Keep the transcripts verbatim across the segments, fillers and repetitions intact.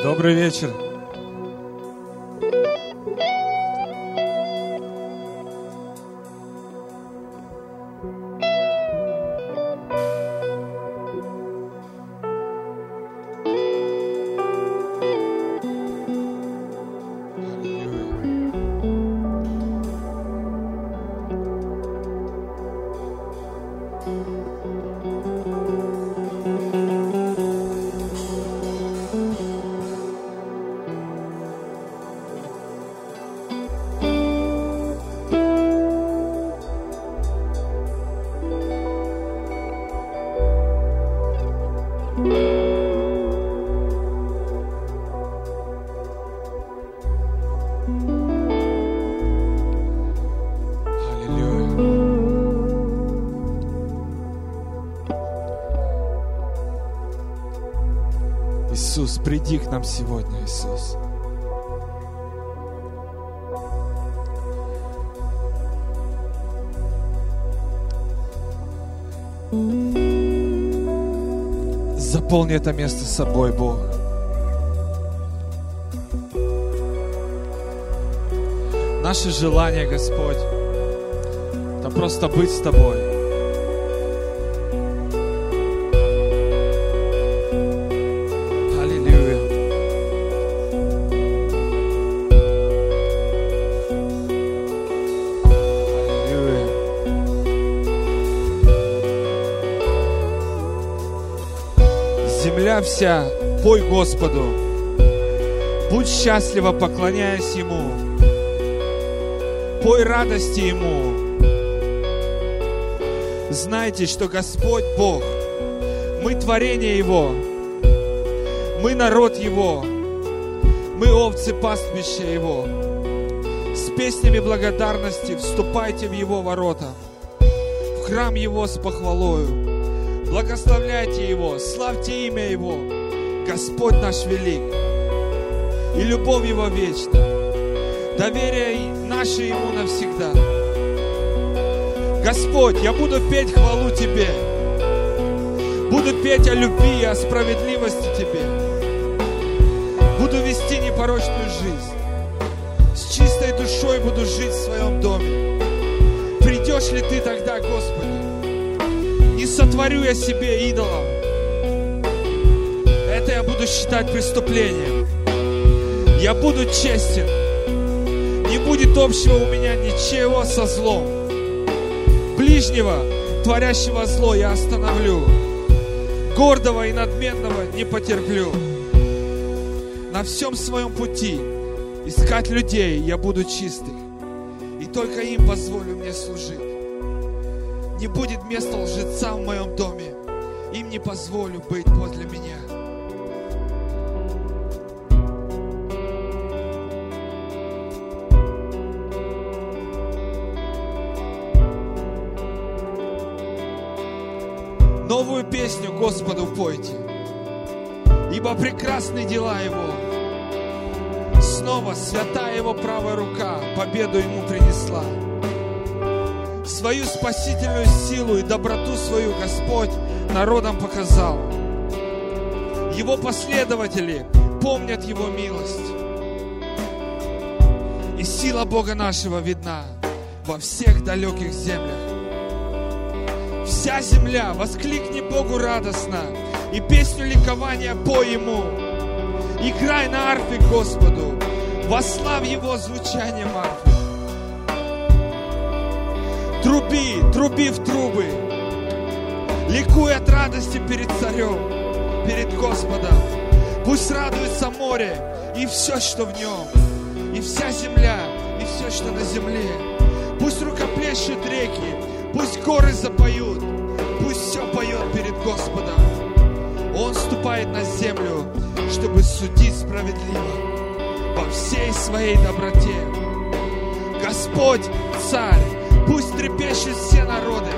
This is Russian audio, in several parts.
Добрый вечер. Иисус, приди к нам сегодня, Иисус. Заполни это место собой, Бог. Наше желание, Господь, это просто быть с Тобой. Вся, пой Господу, будь счастлива, поклоняясь Ему, пой радости Ему. Знайте, что Господь Бог, мы творение Его, мы народ Его, мы овцы пастбища Его. С песнями благодарности вступайте в Его ворота, в храм Его с похвалою. Благословляйте Его, славьте имя Его. Господь наш велик, и любовь Его вечна. Доверие наше Ему навсегда. Господь, я буду петь хвалу Тебе. Буду петь о любви и о справедливости Тебе. Буду вести непорочную жизнь. С чистой душой буду жить в своем доме. Придешь ли Ты тогда, Господи? Не сотворю я себе идолов. Это я буду считать преступлением. Я буду честен. Не будет общего у меня ничего со злом. Ближнего, творящего зло, я остановлю. Гордого и надменного не потерплю. На всем своем пути искать людей я буду чистых. И только им позволю мне служить. Не будет места лжецам в моем доме. Им не позволю быть подле меня. Новую песню Господу пойте, ибо прекрасны дела Его. Снова святая Его правая рука победу Ему принесла. Свою спасительную силу и доброту свою Господь народам показал. Его последователи помнят Его милость. И сила Бога нашего видна во всех далеких землях. Вся земля, воскликни Богу радостно, и песню ликования пой Ему. Играй на арфе Господу, восславь Его звучанием арфы. Труби, труби в трубы, ликуй от радости перед царем, перед Господом. Пусть радуется море и все, что в нем, и вся земля, и все, что на земле. Пусть рукоплещут реки, пусть горы запоют, пусть все поет перед Господом. Он ступает на землю, чтобы судить справедливо во всей своей доброте. Господь, Царь, пусть трепещут все народы,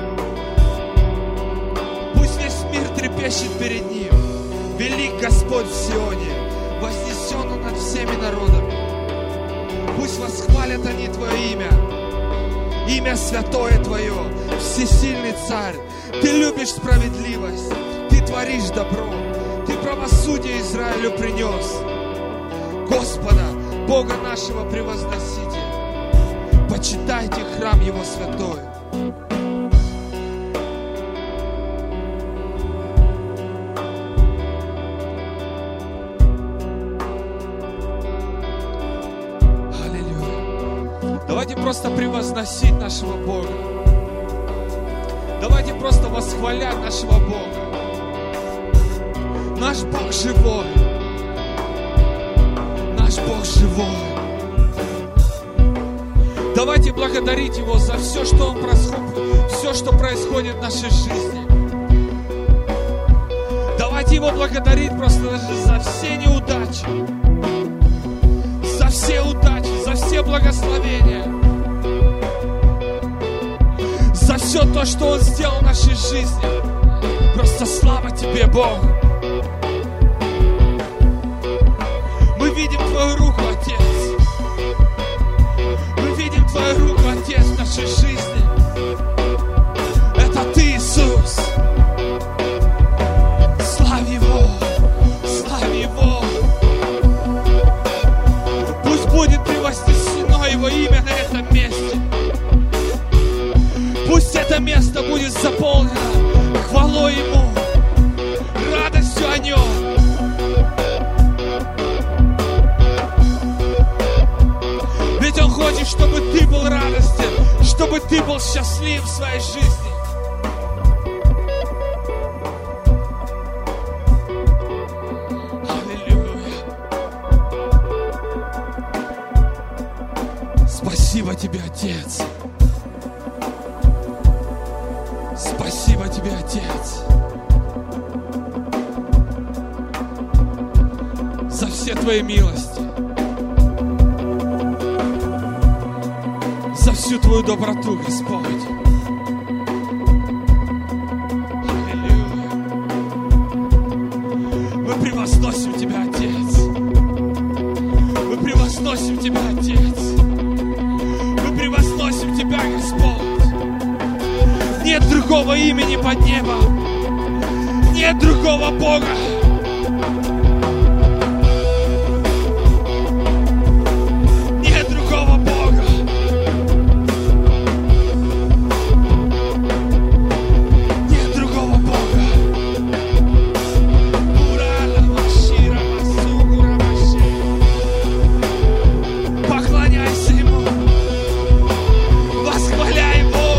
пусть весь мир трепещет перед Ним. Велик Господь в Сионе, вознесен Он над всеми народами. Пусть восхвалят они Твое имя, имя святое Твое, всесильный Царь. Ты любишь справедливость, Ты творишь добро, Ты правосудие Израилю принес. Господа, Бога нашего превозносите. Почитайте храм Его святой. Аллилуйя. Давайте просто превозносить нашего Бога. Давайте просто восхвалять нашего Бога. Наш Бог живой. Наш Бог живой. Давайте благодарить Его за все, что Он происходит, все, что происходит в нашей жизни. Давайте Его благодарить просто даже за все неудачи, за все удачи, за все благословения, за все то, что Он сделал в нашей жизни. Просто слава Тебе, Бог. Мы видим Твою руку, Отец. Твою руку, Отец, в нашей жизни. Это Ты, Иисус. Славь Его, славь Его. Пусть будет превознесено Его имя на этом месте. Пусть это место будет заполнено хвалой Ему, радостью о Нем. Ведь Он хочет, чтобы ты был радостен, чтобы ты был счастлив в своей жизни. Аллилуйя. Спасибо Тебе, Отец. Спасибо Тебе, Отец, за все Твои милости, за всю Твою доброту, Господь. Аллилуйя. Мы превозносим Тебя, Отец. Мы превозносим Тебя, Отец. Мы превозносим Тебя, Господь. Нет другого имени под небом. Нет другого Бога.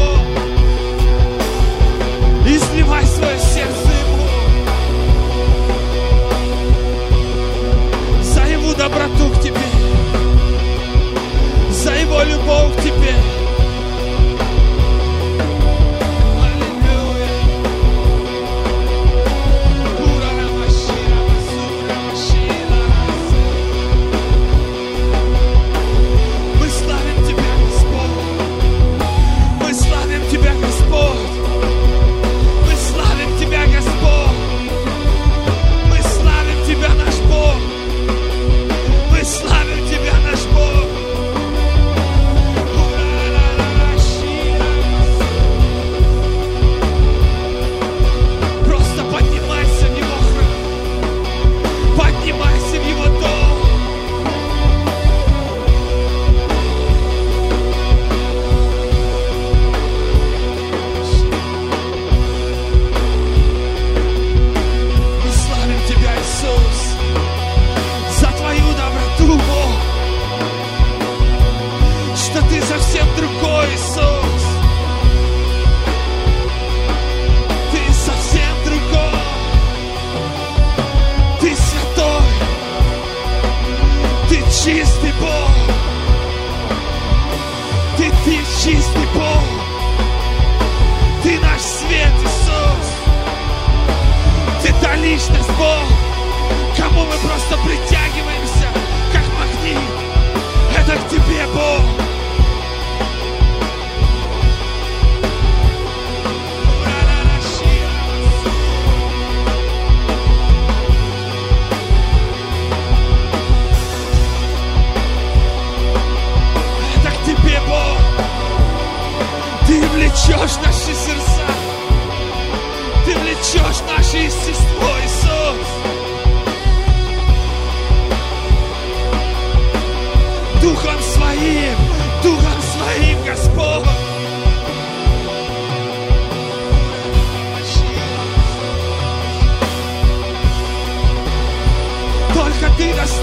Свое сердце Ему.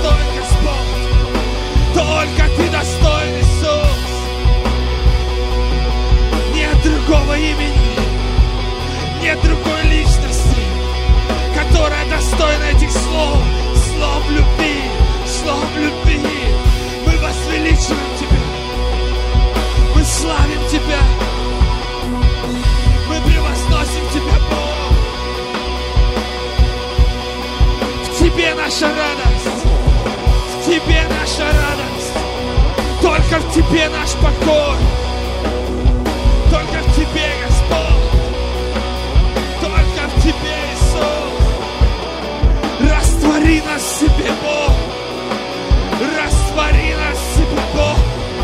достоин, Господь. Только Ты достоин, Иисус. Нет другого имени, нет другой личности, которая достойна этих слов, слов любви, слов любви. Мы возвеличиваем Тебя, мы славим Тебя, мы превозносим Тебя, Бог. В Тебе наша радость, в Тебе наша радость, только в Тебе наш покой, только в Тебе, Господь, только в Тебе, Иисус. Раствори нас в себе, Бог, раствори нас в себе, Бог.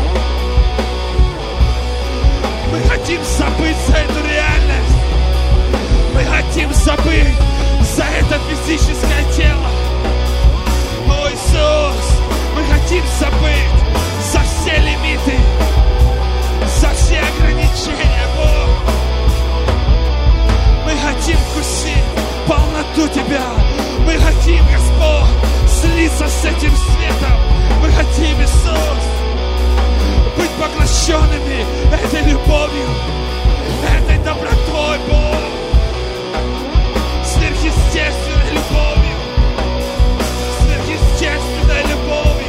Мы хотим забыть за эту реальность, мы хотим забыть за это физическое тело. О, Иисус, мы хотим забыть за все лимиты, за все ограничения, Бог. Мы хотим вкусить полноту Тебя. Мы хотим, Господь, слиться с этим светом. Мы хотим, Иисус, быть поглощенными этой любовью, этой добротой, Бог, сверхъестественной любовью, сверхъестественной любовью.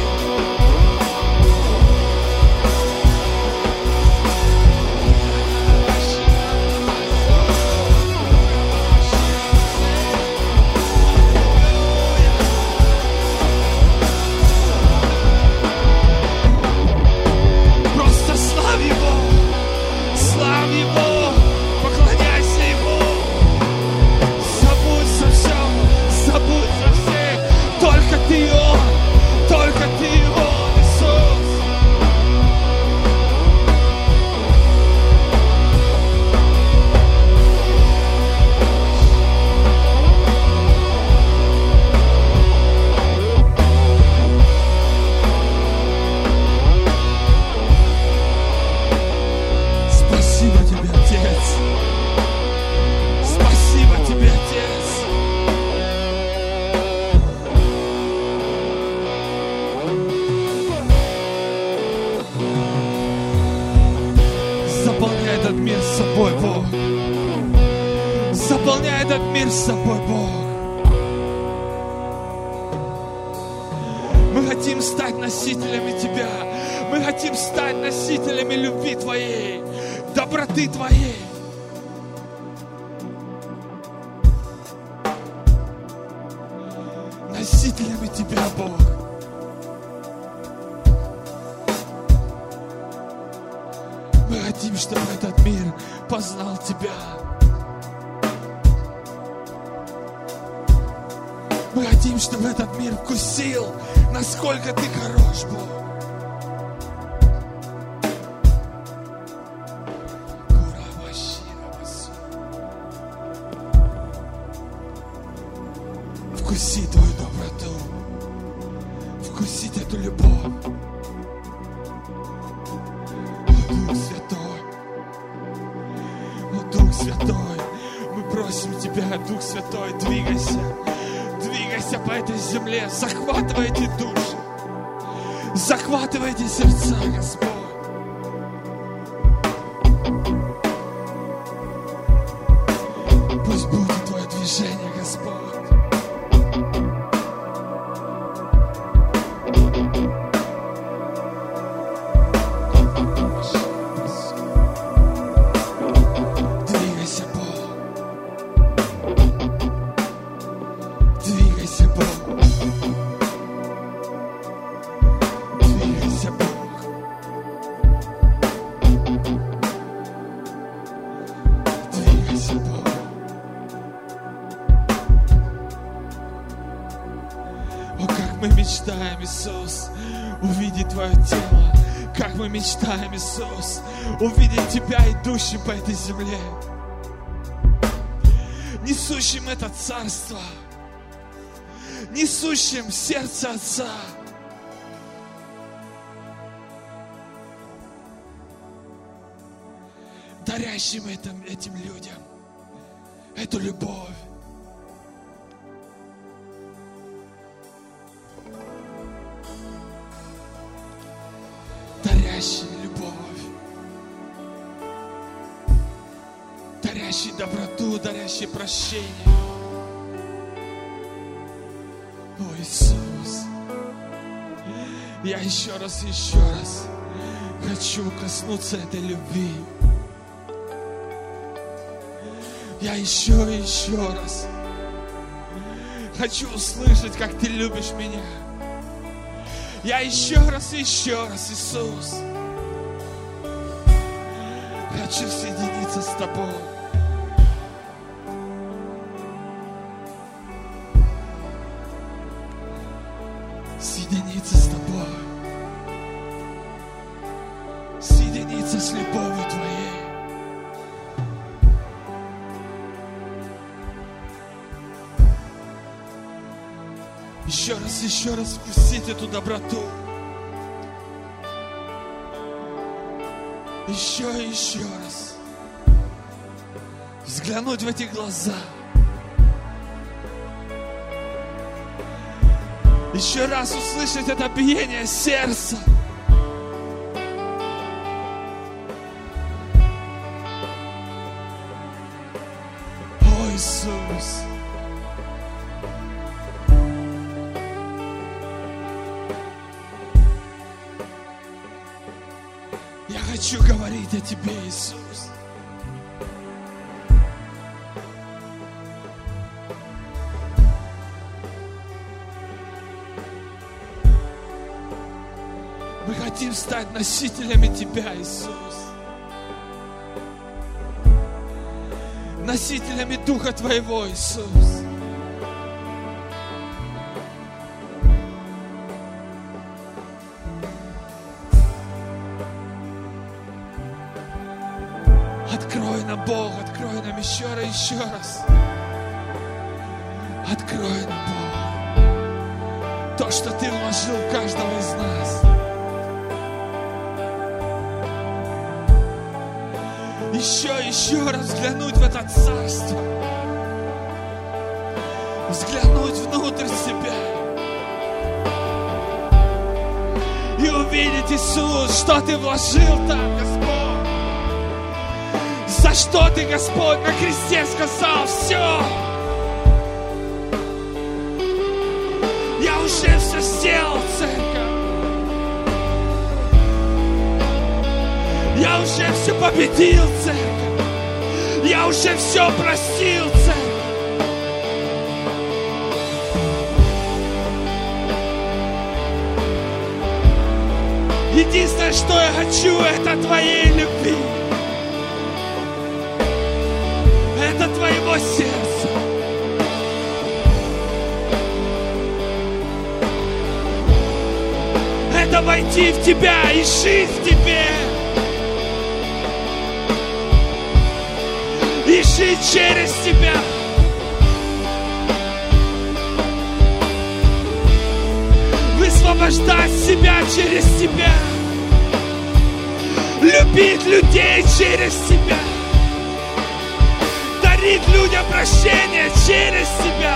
С собой, Бог. Мы хотим стать носителями Тебя. Мы хотим стать носителями любви Твоей, доброты Твоей. Носителями Тебя, Бог. Мы хотим, чтобы этот мир познал Тебя. Мы хотим, чтобы этот мир вкусил, насколько Ты хорош, Бог. Вкуси Твою доброту, вкусить эту любовь. О, Дух Святой, о, Дух Святой, мы просим Тебя, Дух Святой, двигайся. Двигайся по этой земле, захватывайте души, захватывайте сердца, Господь. Пусть будет Твое движение, Господь. Иисус, увидеть Твое тело, как мы мечтаем, Иисус, увидеть Тебя, идущим по этой земле, несущим это царство, несущим сердце Отца. Дарящим этим, этим людям эту любовь. доброту, дарящий прощение. О, Иисус, я еще раз, еще раз хочу коснуться этой любви. Я еще и еще раз хочу услышать, как Ты любишь меня. Я еще раз и еще раз, Иисус, хочу соединиться с Тобой. Соединиться с Тобой. Соединиться с любовью Твоей. Еще раз, еще раз вкусить эту доброту. Еще и еще раз взглянуть в эти глаза. Еще раз услышать это биение сердца. О, Иисус. Я хочу говорить о Тебе, Иисус. Мы хотим стать носителями Тебя, Иисус. Носителями Духа Твоего, Иисус. Открой нам, Бог, открой нам еще раз, еще раз. Открой нам, Бог, то, что Ты вложил в каждого из нас. Еще, еще раз взглянуть в это царство. Взглянуть внутрь себя. И увидеть, Иисус, что Ты вложил там, Господь. За что Ты, Господь, на кресте сказал: все. Я уже все сделал, церковь. Я уже все победил, церковь. Я уже все простил, церковь. Единственное, что я хочу, это Твоей любви. Это Твоего сердца. Это войти в Тебя и жить в Тебе. И жить через Тебя. Высвобождать себя через Тебя. Любить людей через Тебя. Дарить людям прощение через Тебя.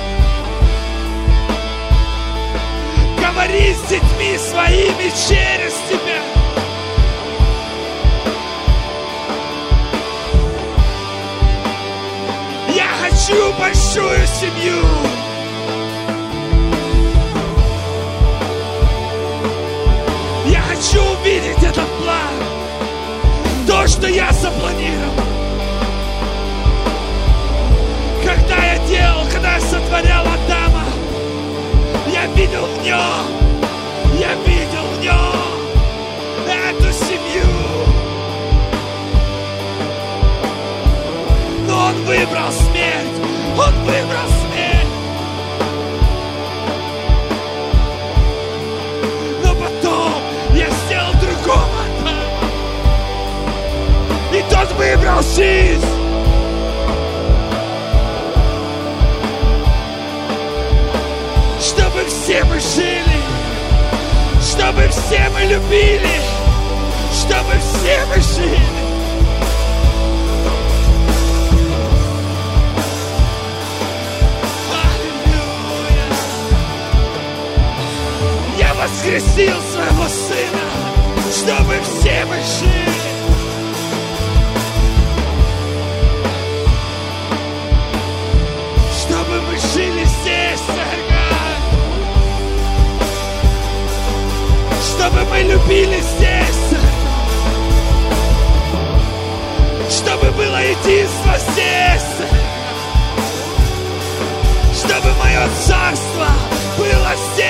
Говорить с детьми своими через Тебя. Я хочу большую семью. Я хочу увидеть этот план. То, что я запланировал. Когда я делал, когда я сотворял Адама, я видел в нем, я видел в нем эту семью. Но он выбрал смерть, он выбрал смерть. Но потом я сделал другого Адама, и тот выбрал жизнь. Чтобы все мы жили, чтобы все мы любили, чтобы все мы жили. Аллилуйя! Я воскресил своего Сына, чтобы все мы жили. мы любили здесь, чтобы было единство здесь, чтобы мое царство было здесь.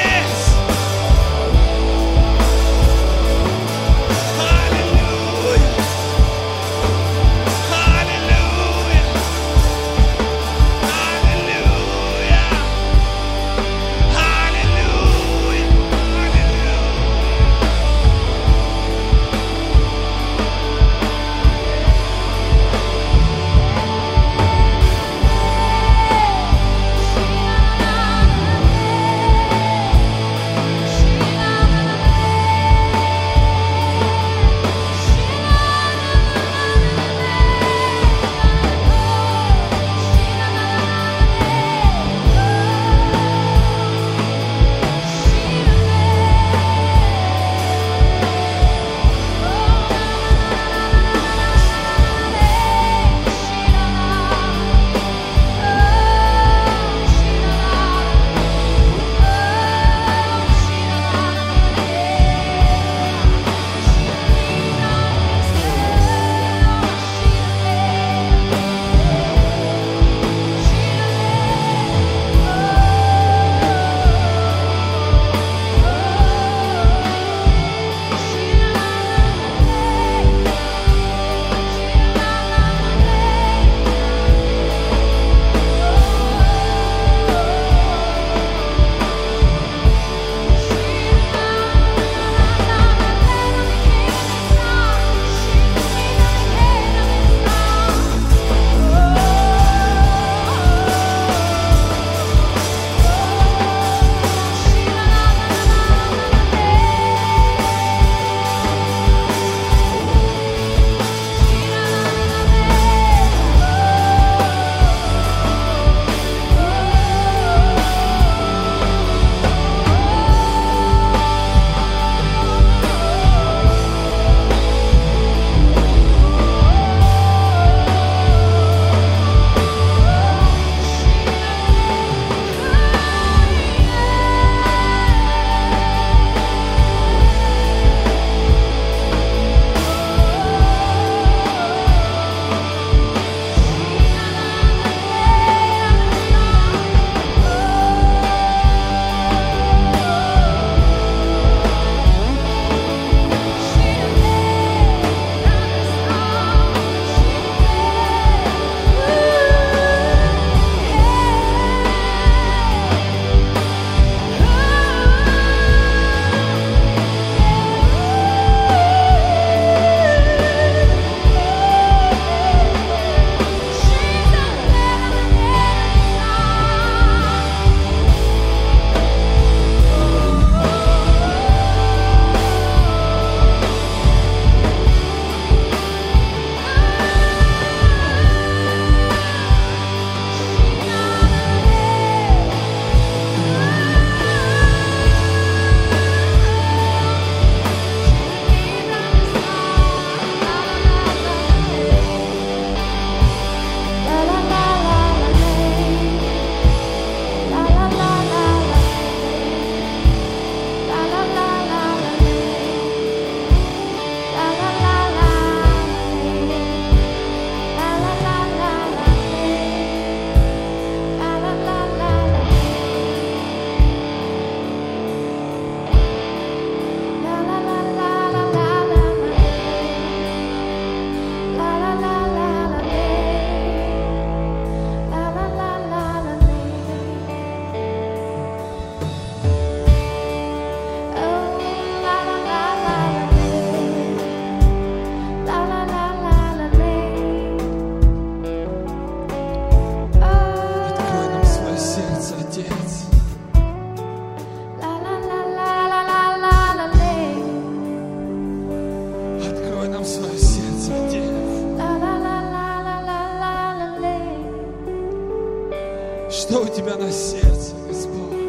Что у тебя на сердце, Господь?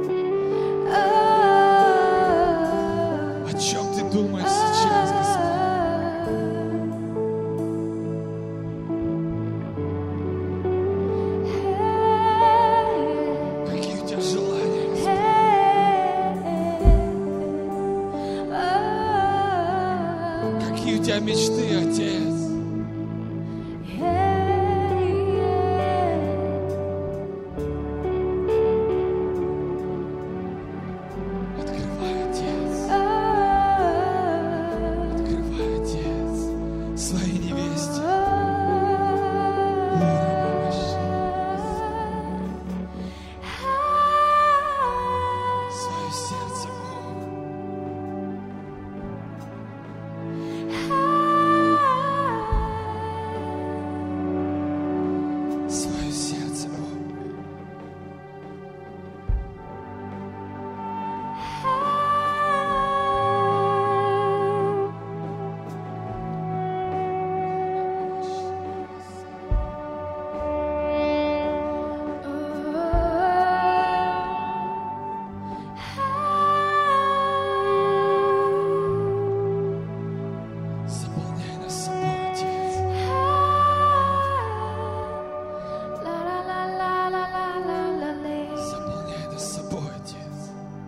О чем ты думаешь сейчас, Господь? дитя мечты, Отец. Открывай, Отец. Открывай, Отец, своей невесте. Свое сердце, Бог. Свое сердце, Бог. Заполняй нас собой, Отец. Заполняй нас собой, Отец.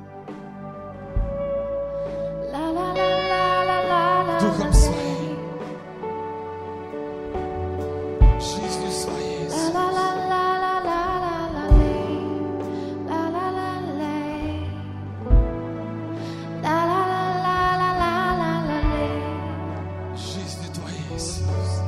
Духом Своим, жизнью Своей, Иисус. Жизнью Твоей, Иисус.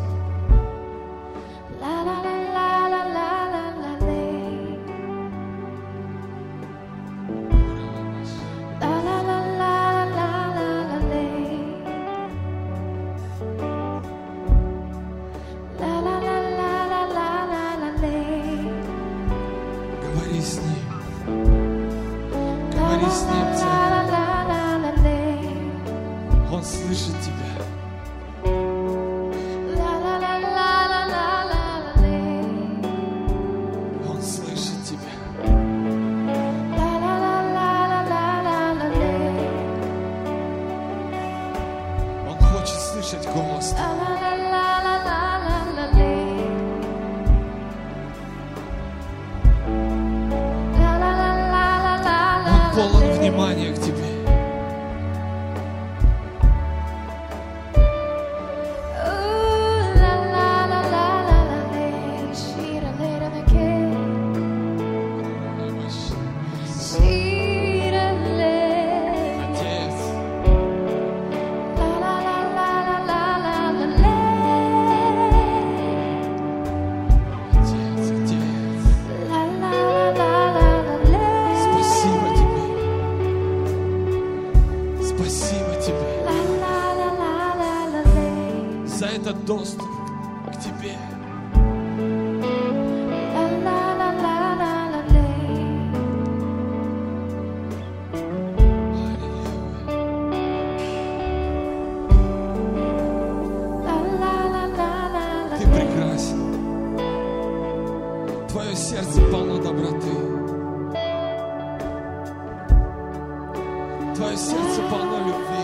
Говори с Ним. Говори с Ним, Царь. Он слышит тебя. Он слышит тебя. Он хочет слышать голос Твой. Он полон внимания к Тебе. Отец, Отец, Отец, спасибо Тебе. Спасибо Тебе за этот доступ к Тебе. Ты прекрасен. Твое сердце полно доброты. Твое сердце полно любви.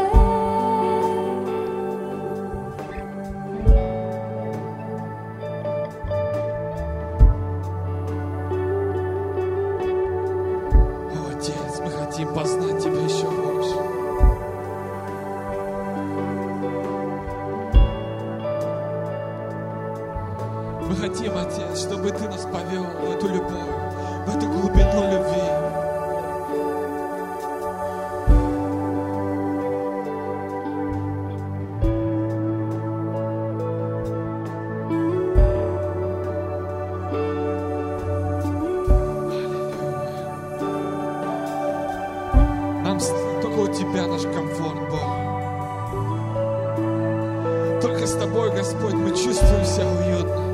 О, Отец, мы хотим познать Тебя еще больше. Мы хотим, Отец, чтобы Ты нас повел в эту любовь, в эту глубину любви. Нам с- только у Тебя наш комфорт, Бог. Только с Тобой, Господь, мы чувствуем себя уютно.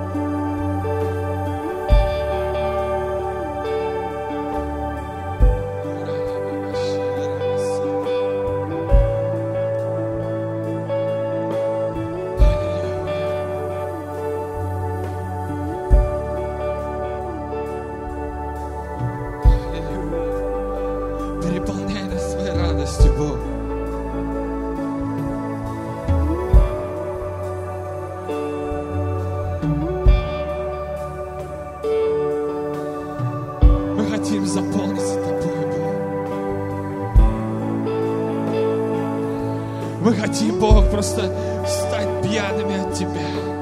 Аллилуйя. Переполняй нас своей радостью, Бог. Мы хотим заполниться Тобой, Бог. Мы хотим, Бог, просто стать пьяными от Тебя.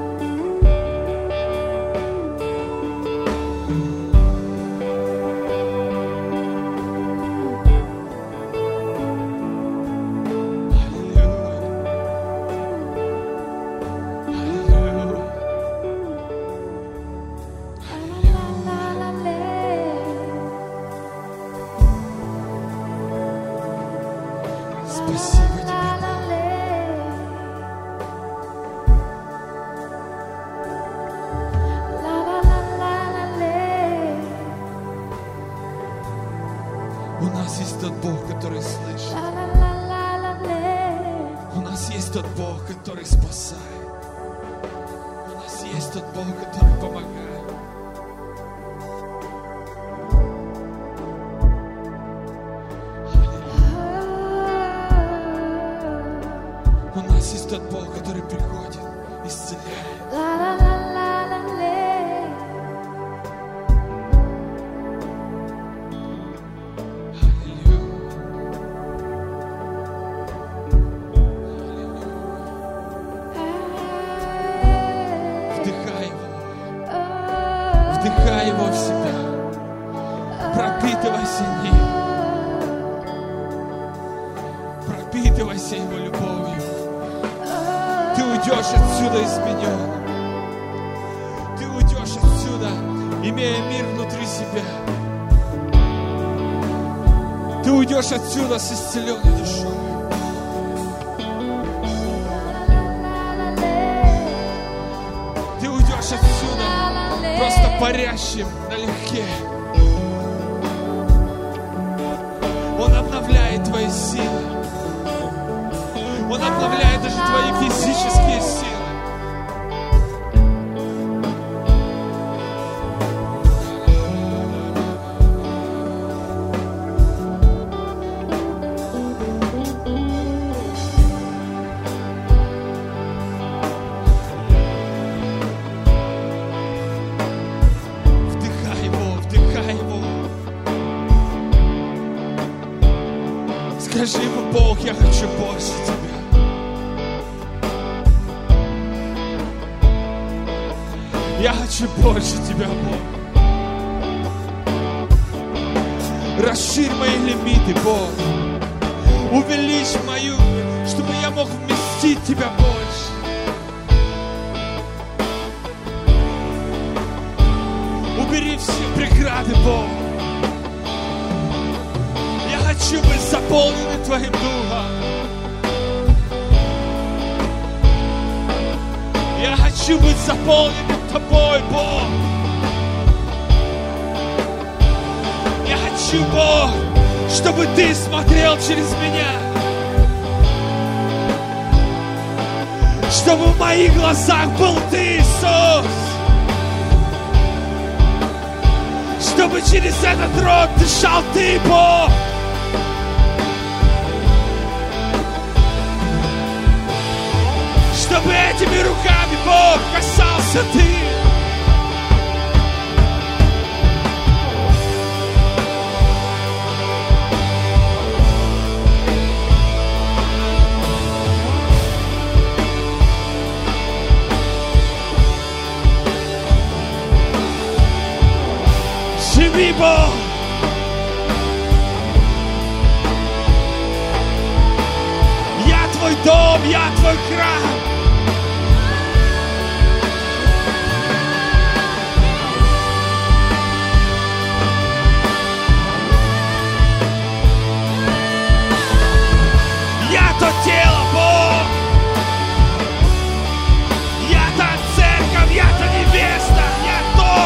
Вдыхай Его в себя. Пропитывайся ним. Пропитывайся Его любовью. Ты уйдешь отсюда измененным. Ты уйдешь отсюда, имея мир внутри себя. Ты уйдешь отсюда с исцеленной душой. Ты уйдешь отсюда просто парящим налегке. Он обновляет твои силы. Он обновляет даже твои физические силы. Скажи ему: Бог, я хочу больше Тебя. Я хочу больше Тебя, Бог. Расширь мои лимиты, Бог. Увеличь мою, чтобы я мог вместить Тебя больше. Убери все преграды, Бог. Я хочу быть заполненным Твоим Духом. Я хочу быть заполненным Тобой, Бог. Я хочу, Бог, чтобы Ты смотрел через меня. Чтобы в моих глазах был Ты, Иисус. Чтобы через этот рот дышал Ты, Бог. Чтобы этими руками, Бог, касался Ты. Живи, Бог. Я Твой дом, я Твой храм. То тело, Бог. Я та церковь, я та невеста, я то.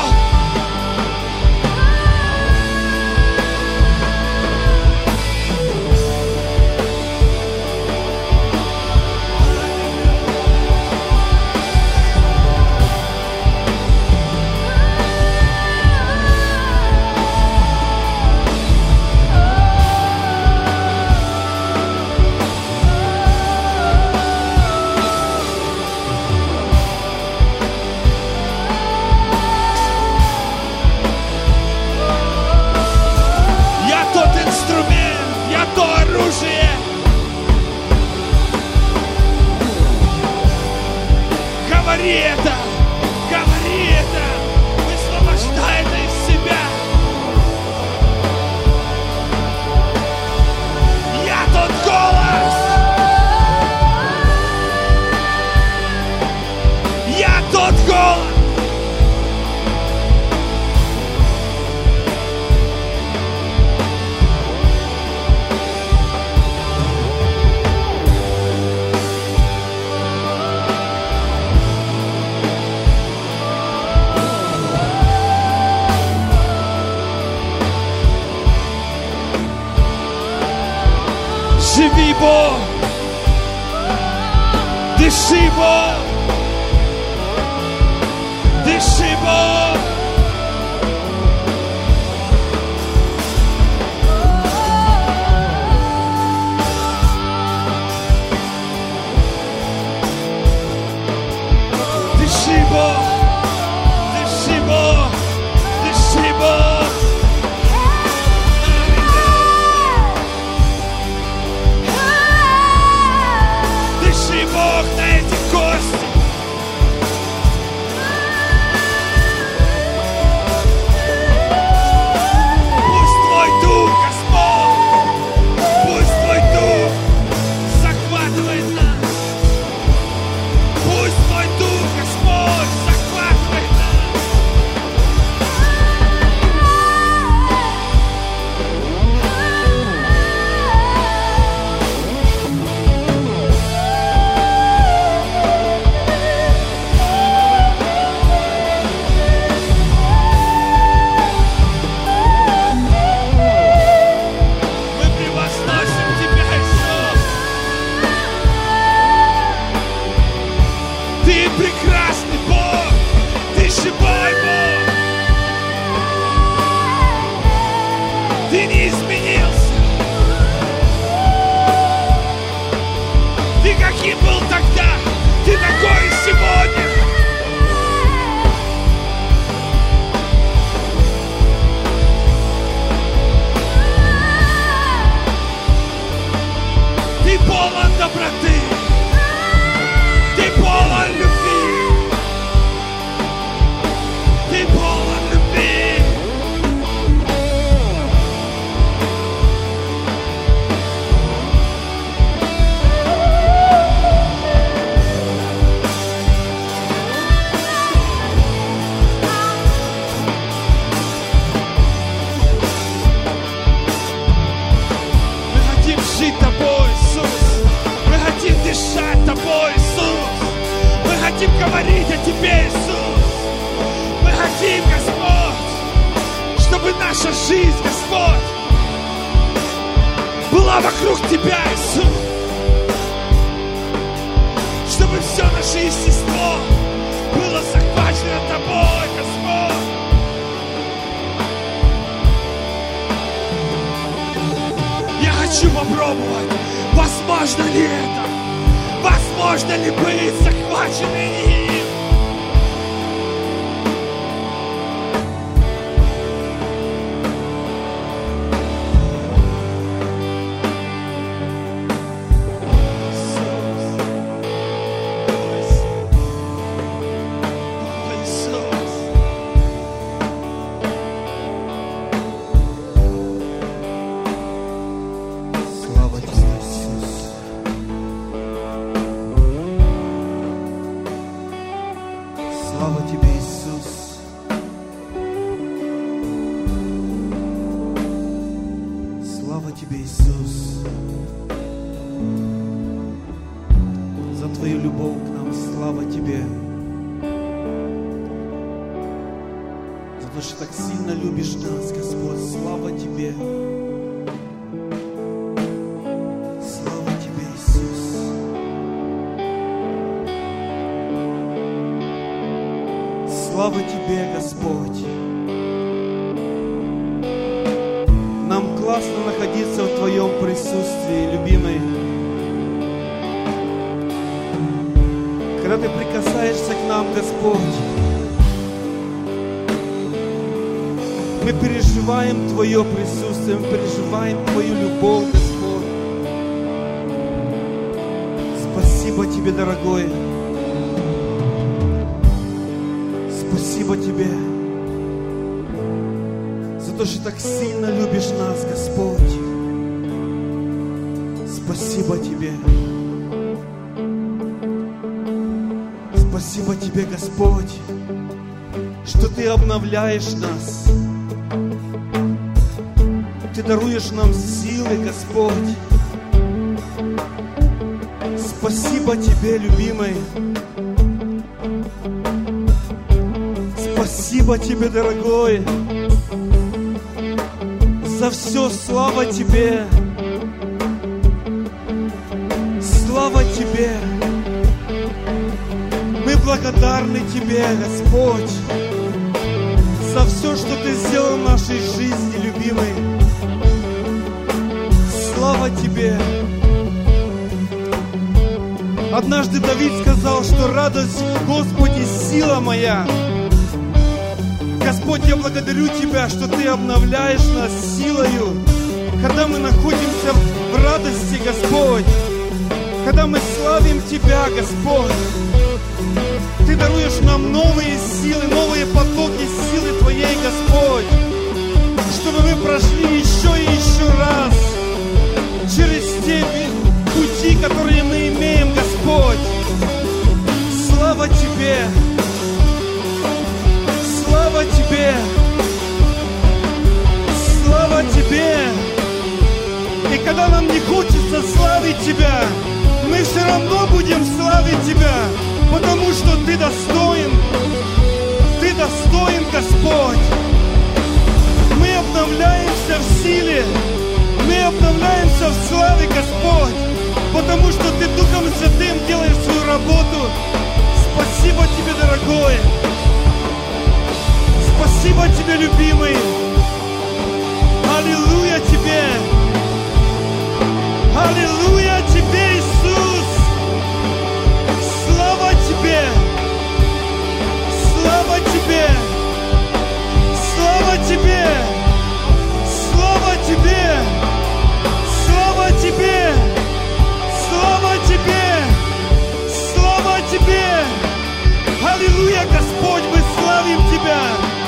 Бог! Дыши, Бог! Дыши, Бог! Дыши, Бог! Дыши, Бог! Дыши, Бог! Дыши, Бог, на эти кости! Пусть Твой Дух, Господь, пусть Твой Дух захватывает нас. Пусть Твой Дух, Господь, захватывает нас. Мы превозносим Тебя, Иисус. Ты прекрасный Бог, Ты живой Бог. Ты не изменился. Ты каким был тогда, Ты такой и сегодня. Ты полон доброты. Ты полон любви. Ты полон любви. Мы хотим жить Тобой, Иисус. Мы хотим дышать Тобой, Иисус. Мы хотим говорить о Тебе, Иисус. Мы хотим, Господь, чтобы наша жизнь, Господь, была вокруг Тебя, Иисус. Чтобы все наше естество было захвачено Тобой, Господь. Я хочу попробовать, возможно ли это? Возможно ли быть захваченным им? Слава Тебе, Иисус. Слава Тебе, Иисус. Слава Тебе, Иисус. За Твою любовь к нам. Слава Тебе. За то, что так сильно любишь нас, Господь. Слава Тебе. Слава Тебе, Иисус. Слава Тебе, Господь. Нам классно находиться в Твоем присутствии, любимый. Когда Ты прикасаешься к нам, Господь, мы переживаем Твое присутствие, мы переживаем Твою любовь, Господь. Спасибо Тебе, дорогой. Спасибо Тебе за то, что так сильно любишь нас, Господь. Спасибо Тебе. Спасибо Тебе, Господь, что Ты обновляешь нас. Ты даруешь нам силы, Господь. Спасибо Тебе, любимый. Спасибо Тебе, дорогой. За все слава Тебе. благодарны Тебе, Господь, за все, что Ты сделал в нашей жизни, любимый. Слава Тебе! Однажды Давид сказал, что радость в Господе сила моя. Господь, я благодарю Тебя, что Ты обновляешь нас силою, когда мы находимся в радости, Господь, когда мы славим Тебя, Господь. Ты даруешь нам новые силы, новые потоки силы Твоей, Господь, чтобы мы прошли еще и еще раз через те пути, которые мы имеем, Господь. Слава Тебе! Слава Тебе! Слава Тебе! И когда нам не хочется славить Тебя, мы все равно будем славить Тебя, потому что Ты достоин. Ты достоин, Господь. Мы обновляемся в силе, мы обновляемся в славе, Господь, потому что Ты Духом Святым делаешь свою работу. Спасибо Тебе, дорогой. Спасибо Тебе, любимый. Аллилуйя Тебе. Аллилуйя Тебе, Иисус. Слава Тебе. Слава Тебе. Слава Тебе. Слава Тебе. Слава Тебе. Слава Тебе. Слава Тебе. Аллилуйя, Господь, мы славим Тебя.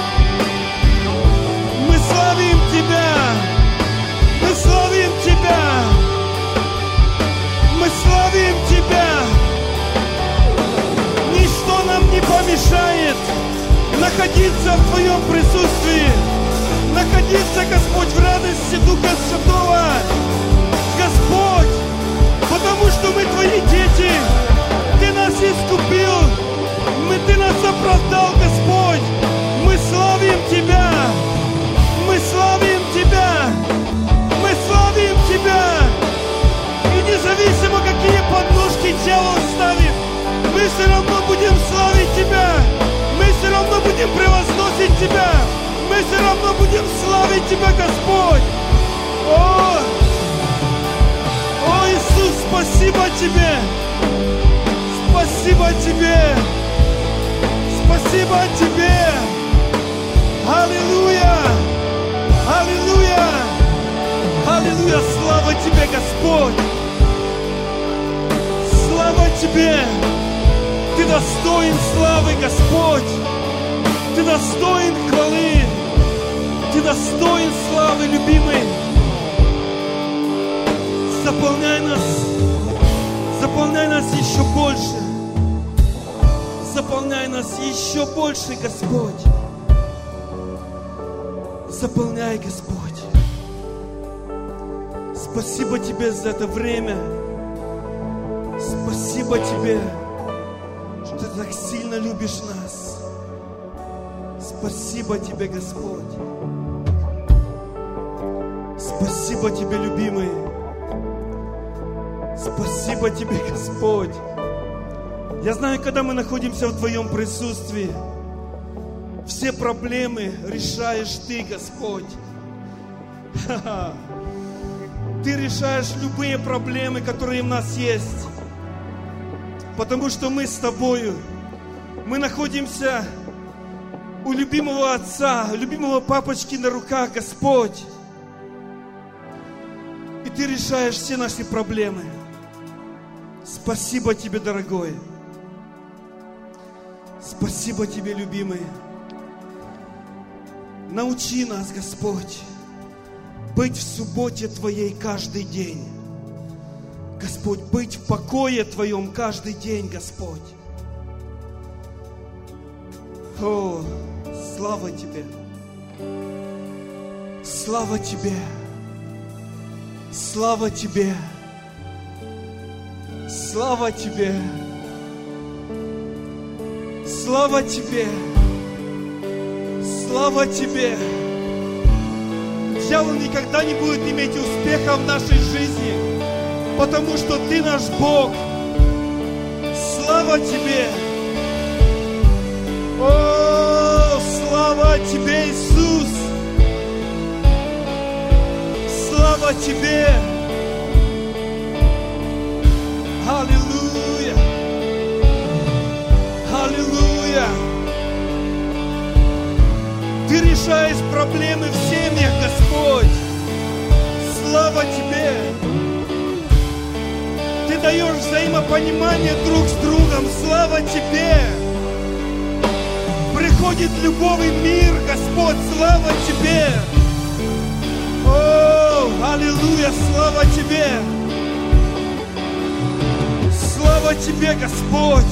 Мы славим Тебя. Мы славим Тебя. Мы славим Тебя. Ничто нам не помешает находиться в Твоем присутствии, находиться, Господь, в радости Духа Святого. Господь, потому что мы Твои дети, Ты нас искупил, мы, Ты нас оправдал, Господь. Мы славим Тебя, мы славим Тебя, мы славим Тебя. И независимо, какие подножки дьявол ставит, мы все равно будем славить Тебя, мы все равно будем превозносить Тебя, мы все равно будем славить Тебя, Господь. О, о, Иисус, спасибо Тебе, спасибо Тебе, спасибо Тебе. Аллилуйя, аллилуйя, аллилуйя, слава Тебе, Господь. Слава Тебе! Ты достоин славы, Господь! Ты достоин хвалы! Ты достоин славы, любимый! Заполняй нас! Заполняй нас еще больше! Заполняй нас еще больше, Господь! Заполняй, Господь! Спасибо Тебе за это время! Спасибо Тебе, что Ты так сильно любишь нас. Спасибо Тебе, Господь. Спасибо Тебе, любимый. Спасибо Тебе, Господь. Я знаю, когда мы находимся в Твоем присутствии, все проблемы решаешь Ты, Господь. Ха-ха. Ты решаешь любые проблемы, которые у нас есть. Потому что мы с Тобою, мы находимся у любимого Отца, у любимого Папочки на руках, Господь. И Ты решаешь все наши проблемы. Спасибо Тебе, дорогой. Спасибо Тебе, любимый. Научи нас, Господь, быть в субботе Твоей каждый день. Господь, быть в покое Твоем каждый день, Господь. О, слава Тебе! Слава Тебе! Слава Тебе! Слава Тебе! Слава Тебе! Слава Тебе! Дьявол никогда не будет иметь успеха в нашей жизни, потому что Ты наш Бог. Слава Тебе! О, слава Тебе, Иисус! Слава Тебе! Аллилуйя! Аллилуйя! Ты решаешь проблемы в семьях, Господь! Слава Тебе! Ты даешь взаимопонимание друг с другом! Слава Тебе! Приходит любовный мир, Господь! Слава Тебе! О, аллилуйя! Слава Тебе! Слава Тебе, Господь!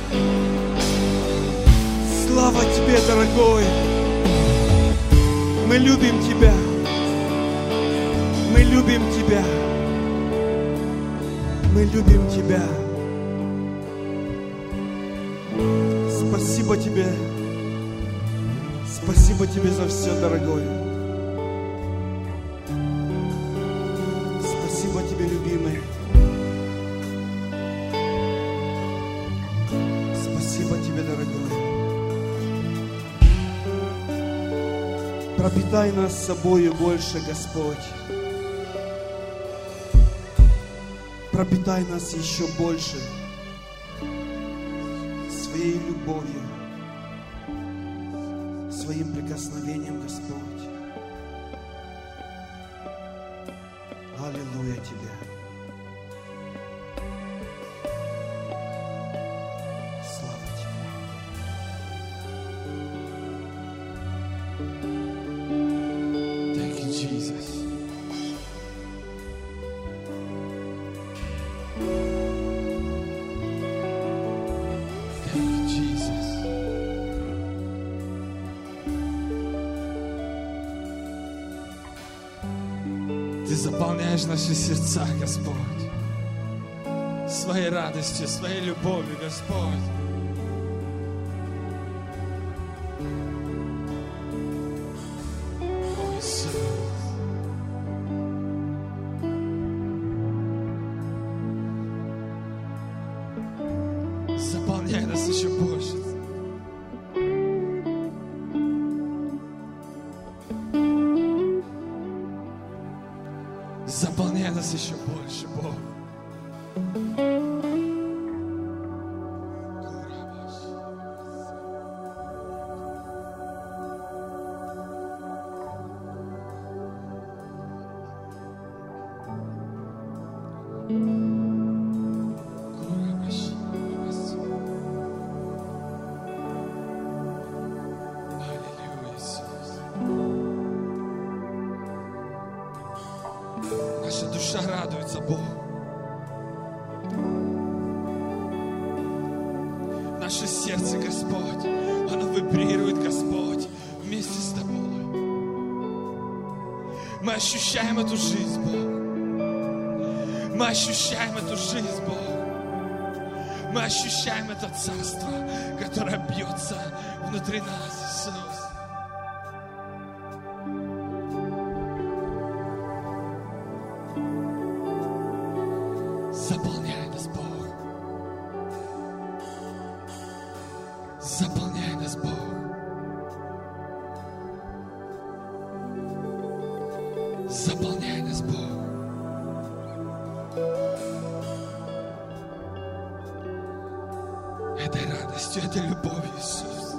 Слава Тебе, дорогой! Мы любим Тебя! Мы любим Тебя! Мы любим Тебя! Спасибо Тебе! Спасибо Тебе за все, дорогой! Спасибо Тебе, любимый! Спасибо Тебе, дорогой! Пропитай нас собою больше, Господь! Пропитай нас еще больше своей любовью, своим прикосновением, Господь. Аллилуйя Тебе. Слава Тебе. Thank you, Jesus. Thank you, Jesus. Ты заполняешь наши сердца, Господь, своей радостью, своей любовью, Господь. О, Иисус. Заполняй нас еще больше. Заполняй нас еще больше, Бог. Аллилуйя, Иисус. Наша душа радуется, Бог. Наше сердце, Господь, оно вибрирует, Господь, вместе с Тобой. Мы ощущаем эту жизнь, Бог. Мы ощущаем эту жизнь, Бог. Мы ощущаем это царство, которое бьется внутри нас, Иисус. Заполняй нас, Бог. Заполняй нас, Бог. Заполняй нас, Бог. Этой радостью, этой любовью, Иисус.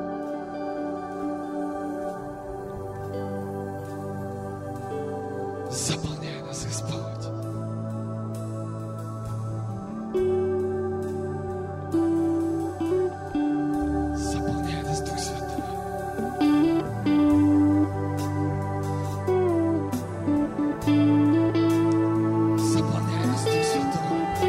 Заполняй нас, Господь. Заполняй нас, Дух Святой. Заполняй нас, Дух Святой.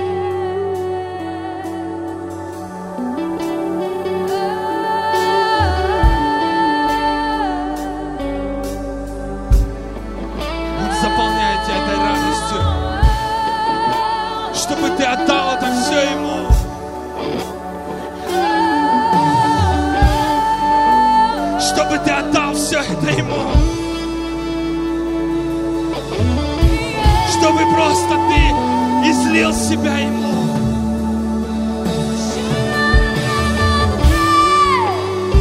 Будь заполняй тебя этой радостью, чтобы ты отдал это все Ему. Чтобы ты отдал все это Ему. Чтобы просто ты излил себя Ему.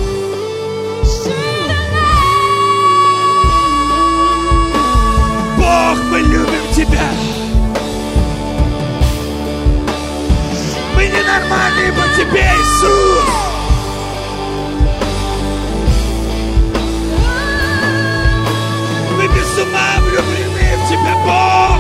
Тебя. Мы ненормальные по Тебе, Иисус. Мы без ума влюблены в Тебя, Бог.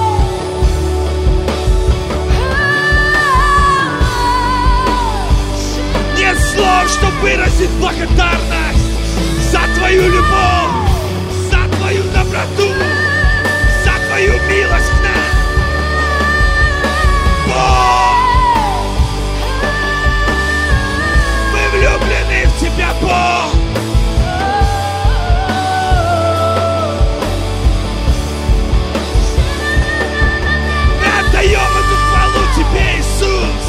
Нет слов, чтобы выразить благодарность за Твою любовь, за Твою доброту, за Твою милость к нам. Бог, мы влюблены в Тебя, Бог. Мы отдаем эту хвалу Тебе, Иисус.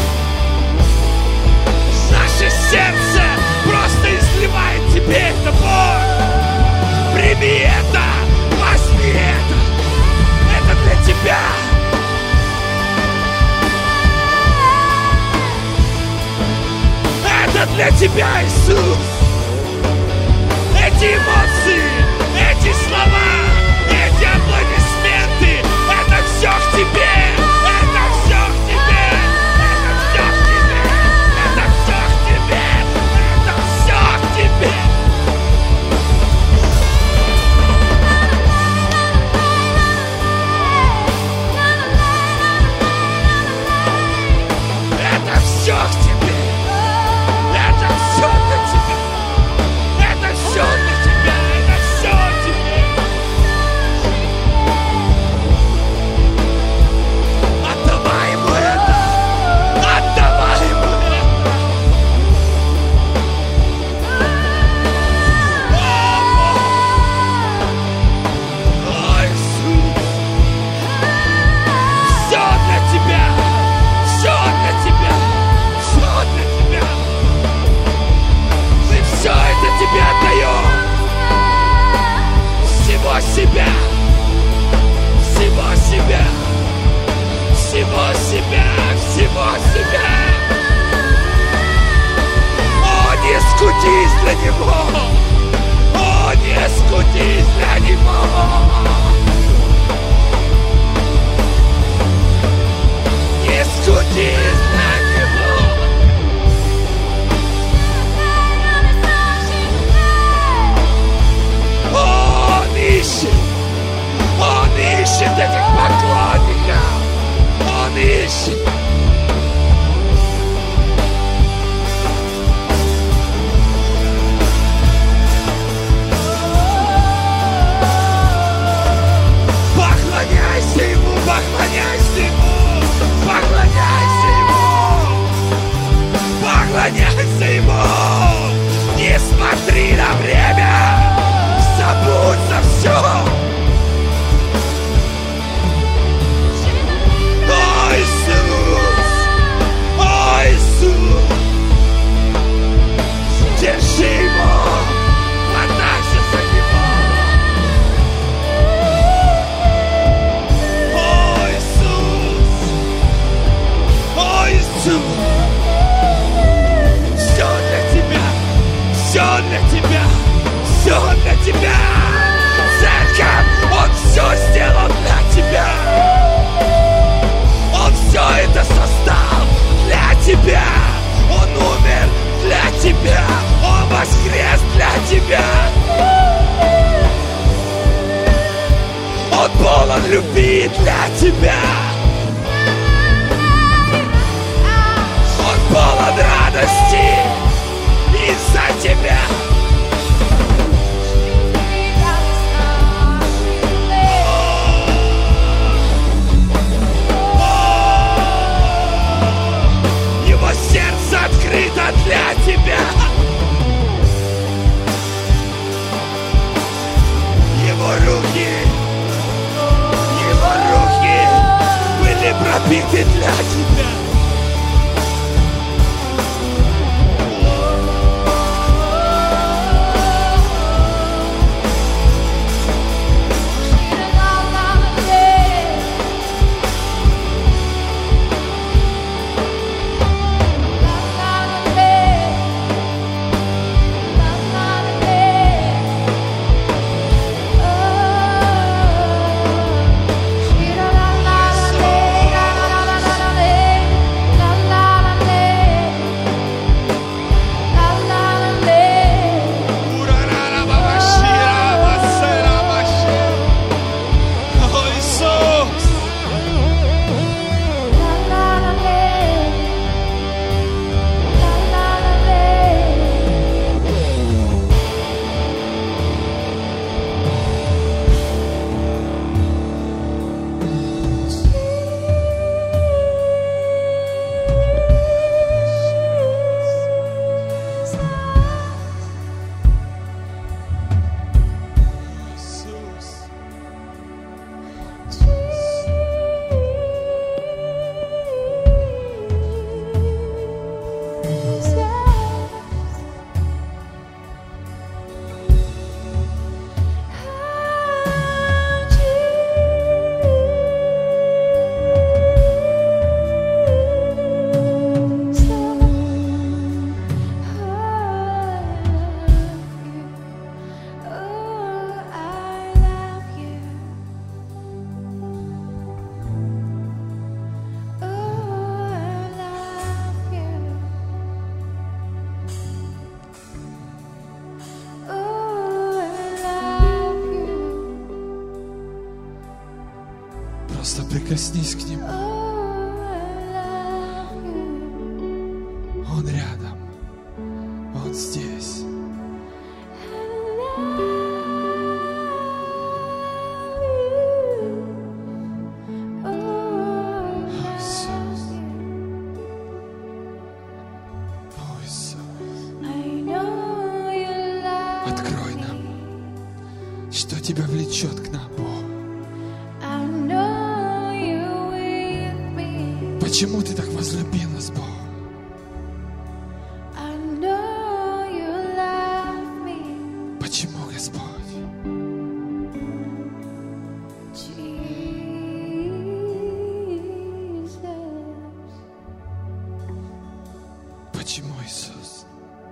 Наше сердце просто изливает Тебе это, Бог. Прими это, возьми это. Это для Тебя. Это для Тебя, Иисус. Эти эмоции, эти слова, эти аплодисменты, это все к Тебе. Это все к Тебе. Это все к Тебе. Это все к Тебе. Это все к Тебе. Это все к Тебе. Это все для Тебя. Это все для Тебя. Это все Тебе. Отдавай Ему это. Отдавай Ему это. О, Иисус. Все для Тебя. Все для Тебя. Все для Тебя. Мы все это Тебе отдаем. Всего себя. Всего себя. Всего себя. Всего себя. О, не скудись для Него. О, не скудись для Него. Не скудись для Него. Он ищет, Он ищет этих поклонников, Он ищет. Поклоняйся Ему, поклоняйся Ему, поклоняйся Ему, поклоняйся Ему. Не смотри на время. Забудь за все. О, Иисус! О, Иисус! Держи Его! Хватайся за Него! О, Иисус! О, Иисус! Все для Тебя! Все для Тебя! Все для Тебя! Церковь, Он все сделал для Тебя! Он все это создал для Тебя! Он умер для Тебя! Он воскрес для Тебя! Он полон любви для Тебя! Он полон радости из-за Тебя! Сердце открыто для Тебя. Его руки, Его руки были пробиты для Тебя. Просто прикоснись к Нему. Он рядом. Он здесь. Тебя влечет к нам, Бог. Почему Ты так возлюбил нас, Бог? Почему, Господь? Почему, Иисус?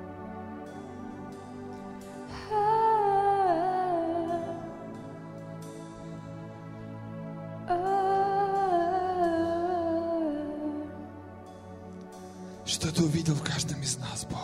Что Ты увидел в каждом из нас, Бог?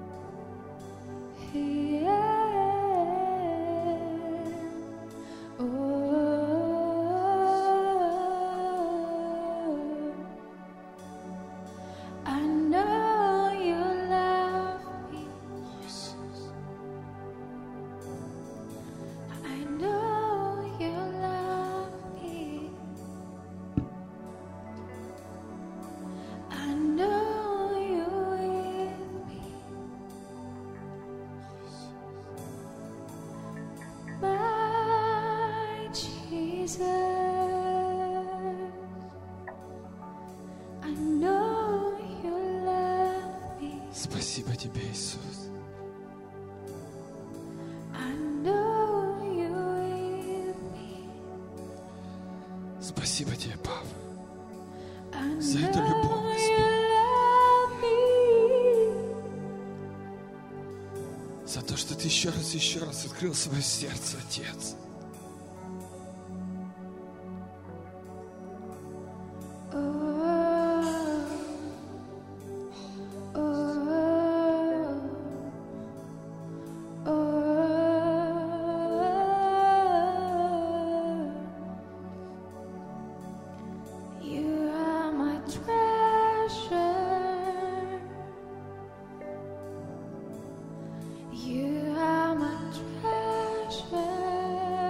Спасибо Тебе, Иисус. Спасибо Тебе, Папа, за эту любовь, за то, что Ты еще раз, еще раз открыл свое сердце, Отец. You are my treasure.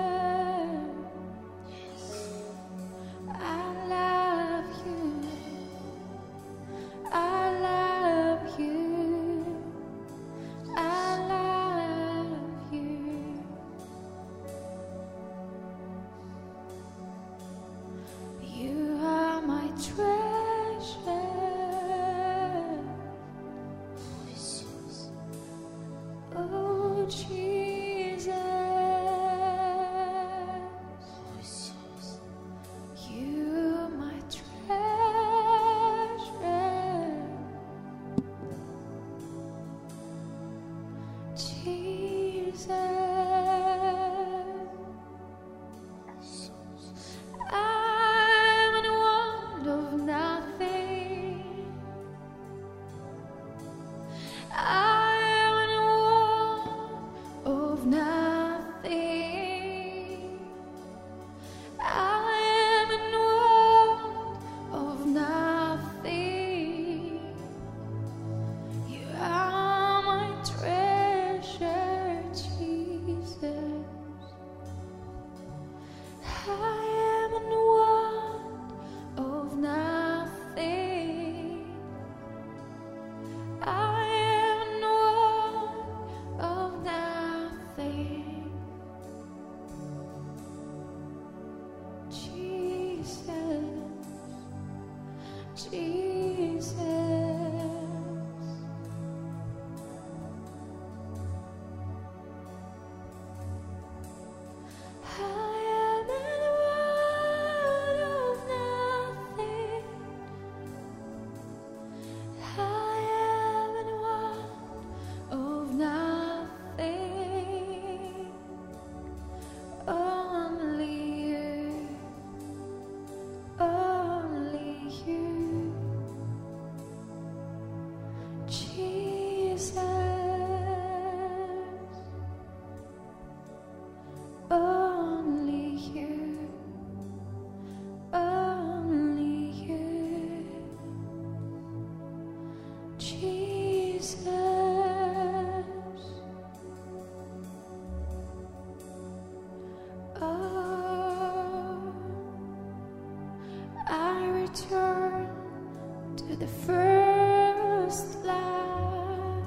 the first love.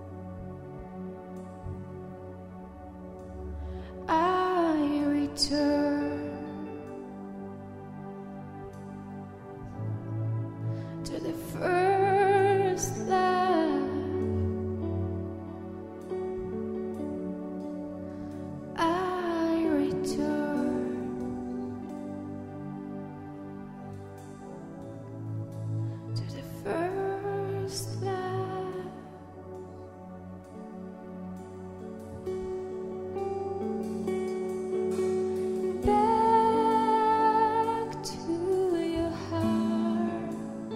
I return to the first love. I return to the first love. Back to your heart.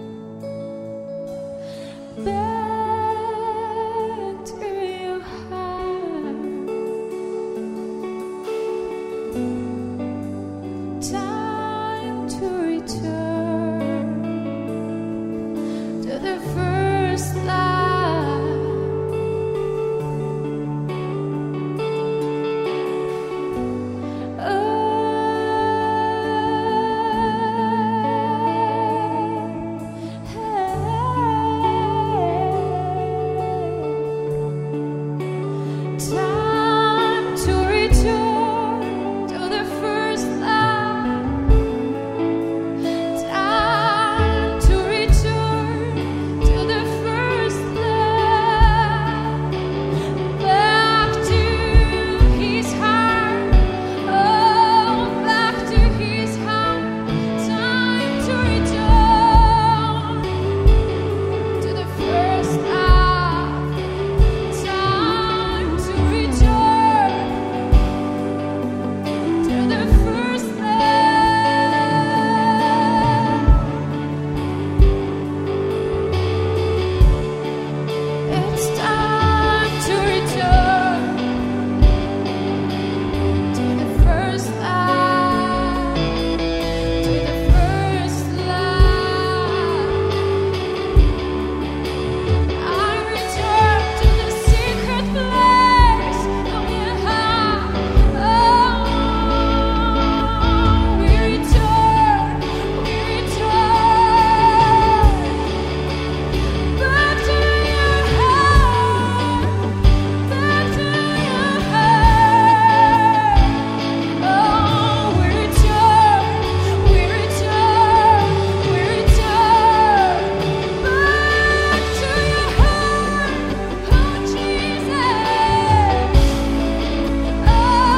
Back to your heart. Time to return to the first love. Time to return to the first love. Time to return to the first love. Back to his heart. Oh, back to his heart. Time to return to the first love. Time to return to the first love. It's time to return to the first love. To the first love. I return to the secret place of your heart. Oh, we return, we return back to your heart, back to your heart. Oh, we return, we return, we return back to your heart. Oh, Jesus. Oh,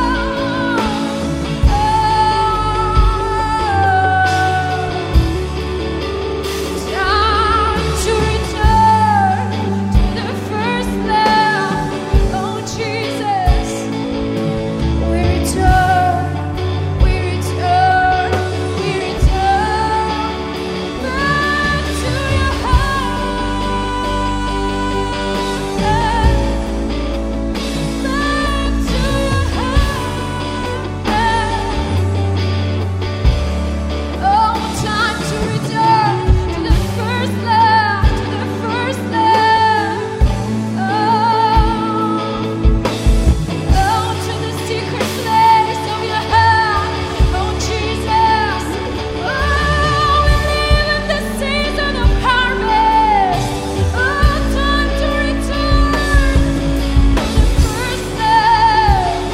time to return to the first love. Oh, Jesus. We return, we return, we return back to your heart. Back to your heart. Oh, time to return to the first love, to the first love. Oh, oh, to the secret place of your heart. Oh, Jesus. Oh, we live in the season of harvest. Oh, time to return to the first love.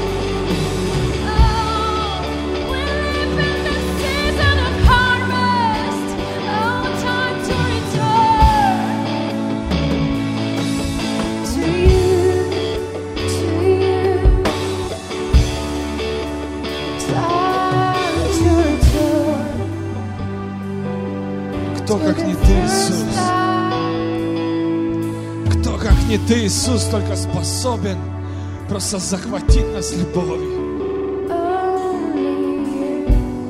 Oh, we live in the season of harvest. Oh, time to return to you, to you. Time to return Кто, to как the не Ты, first Иисус? love. Кто, как не Ты, Иисус, только способен просто захватить нас любовью, Only you,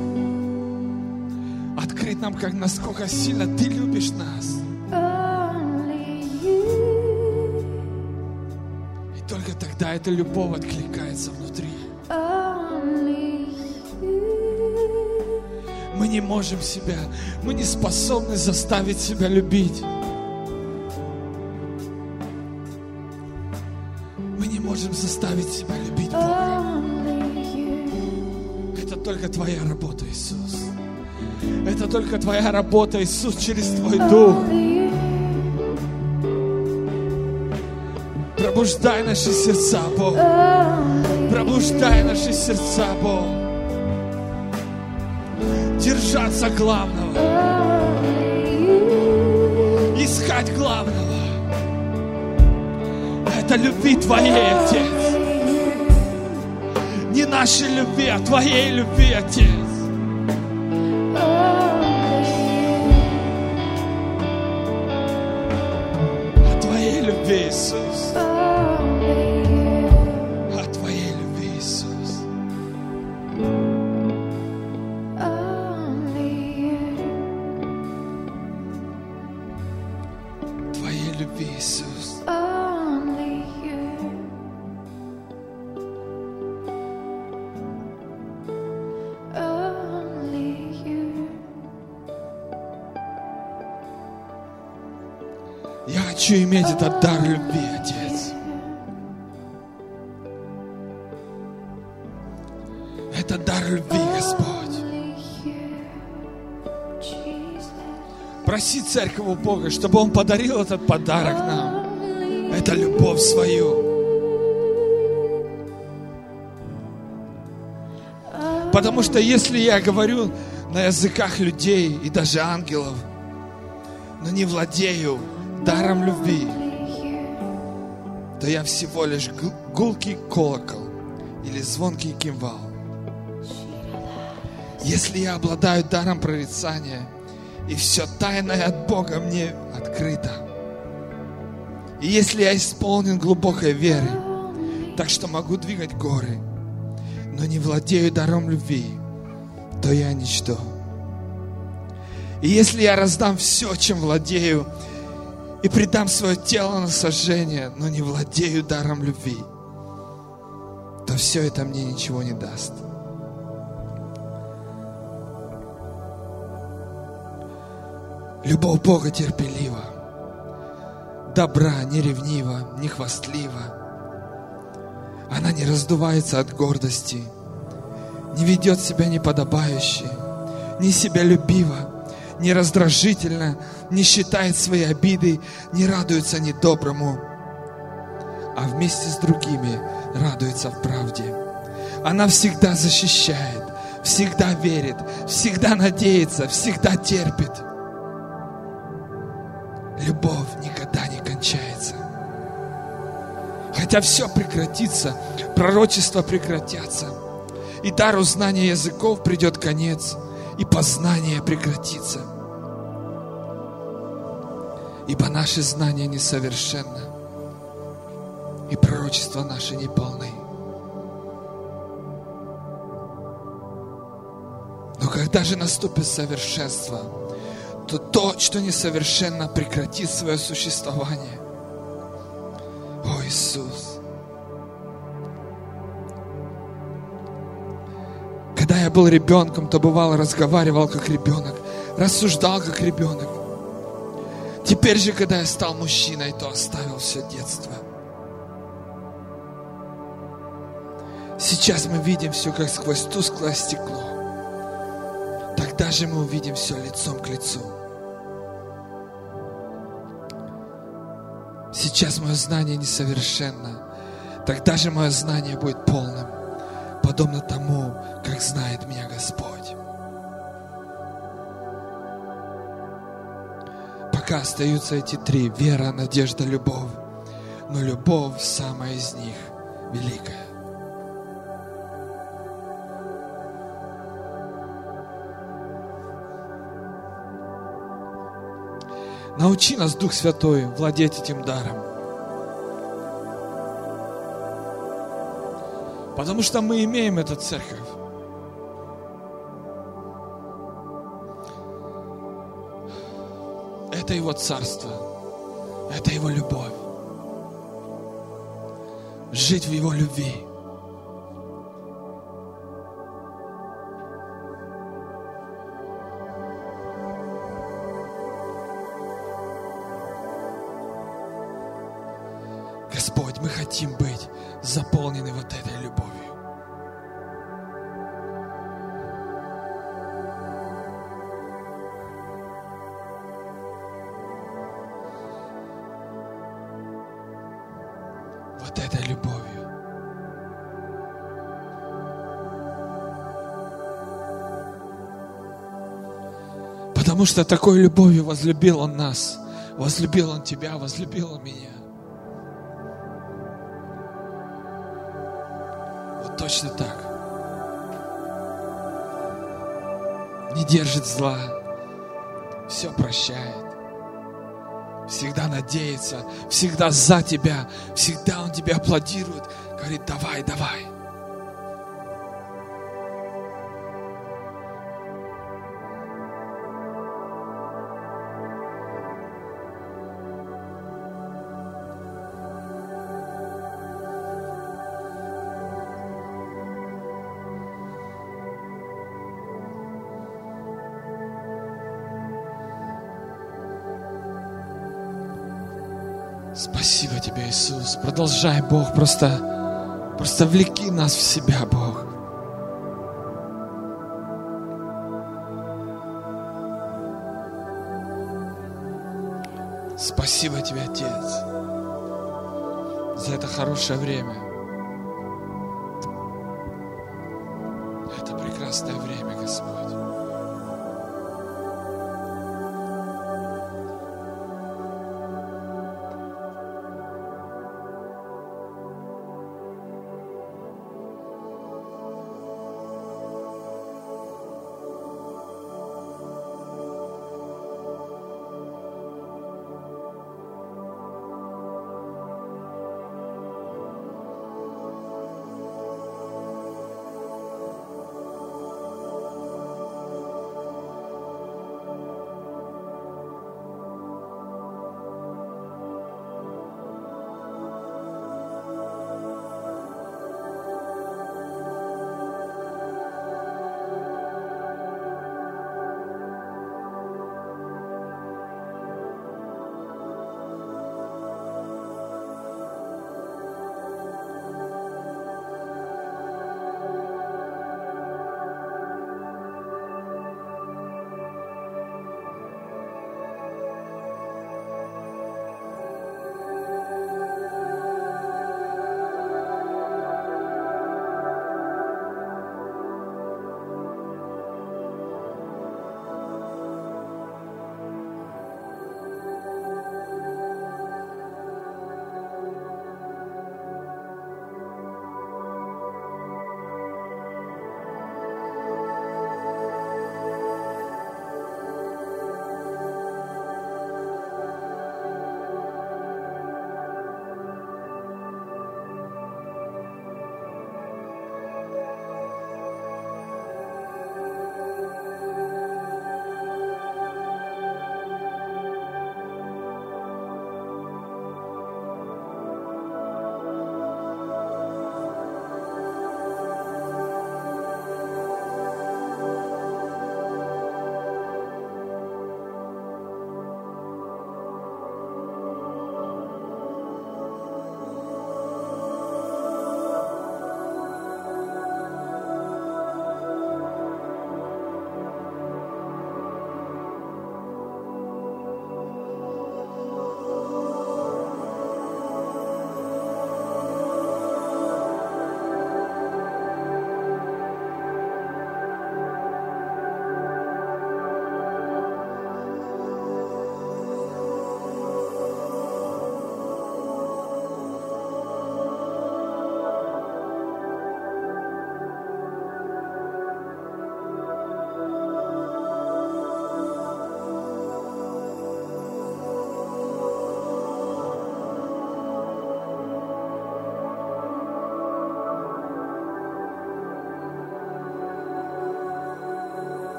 открыть нам, как насколько сильно Ты любишь нас. only you. И только тогда эта любовь откликается внутри. Only you. Мы не можем себя, мы не способны заставить себя любить. Мы не можем заставить себя любить Бога. Only you. Это только Твоя работа, Иисус. Это только Твоя работа, Иисус, через Твой Дух. Пробуждай наши сердца, Бог. Пробуждай наши сердца, Бог. Держаться главного. Искать главного. Это любви Твоей, Отец. Не нашей любви, а Твоей любви, Отец. О Твоей любви, Иисус. О Твоей любви, Иисус. Твоей любви, Иисус. Я хочу иметь этот дар любви, Отец. Это дар любви, Господь. Проси Церковь у Бога, чтобы Он подарил этот подарок нам. Это любовь свою. Потому что если я говорю на языках людей и даже ангелов, но не владею даром любви, то я всего лишь гулкий колокол или звонкий кимвал. Если я обладаю даром прорицания, и все тайное от Бога мне открыто, и если я исполнен глубокой веры, так что могу двигать горы, но не владею даром любви, то я ничто. И если я раздам все, чем владею, и предам свое тело на сожжение, но не владею даром любви, то все это мне ничего не даст. Любовь Бога терпелива, добра, не ревнива, не хвастлива. Она не раздувается от гордости, не ведет себя неподобающе, не себялюбиво, не раздражительно, не считает свои обиды, не радуется недоброму, а вместе с другими радуется в правде. Она всегда защищает, всегда верит, всегда надеется, всегда терпит. Любовь никогда не кончается. Хотя все прекратится, пророчества прекратятся, и дару знания языков придет конец, и познание прекратится. Ибо наше знание несовершенно, и пророчества наши неполны. Но когда же наступит совершенство, то то, что несовершенно, прекратит свое существование. О, Иисус! Когда я был ребенком, то бывало разговаривал как ребенок, рассуждал как ребенок. Теперь же, когда я стал мужчиной, то оставил все детство. Сейчас мы видим все как сквозь тусклое стекло. Тогда же мы увидим все лицом к лицу. Сейчас мое знание несовершенно. Тогда же мое знание будет полным, подобно тому, как знает меня Господь. Пока остаются эти три: вера, надежда, любовь. Но любовь самая из них великая. Научи нас, Дух Святой, владеть этим даром. Потому что мы имеем эту церковь. Это Его царство. Это Его любовь. Жить в Его любви. Господь, мы хотим быть заполнены вот этой любовью. вот этой любовью. Потому что такой любовью возлюбил Он нас, возлюбил Он тебя, возлюбил Он меня. Вот точно так. Не держит зла, все прощает, всегда надеется, всегда за тебя, всегда Он тебя аплодирует, говорит: давай, давай. Спасибо Тебе, Иисус. Продолжай, Бог, просто, просто влеки нас в себя, Бог. Спасибо Тебе, Отец, за это хорошее время. Это прекрасное время, Господь.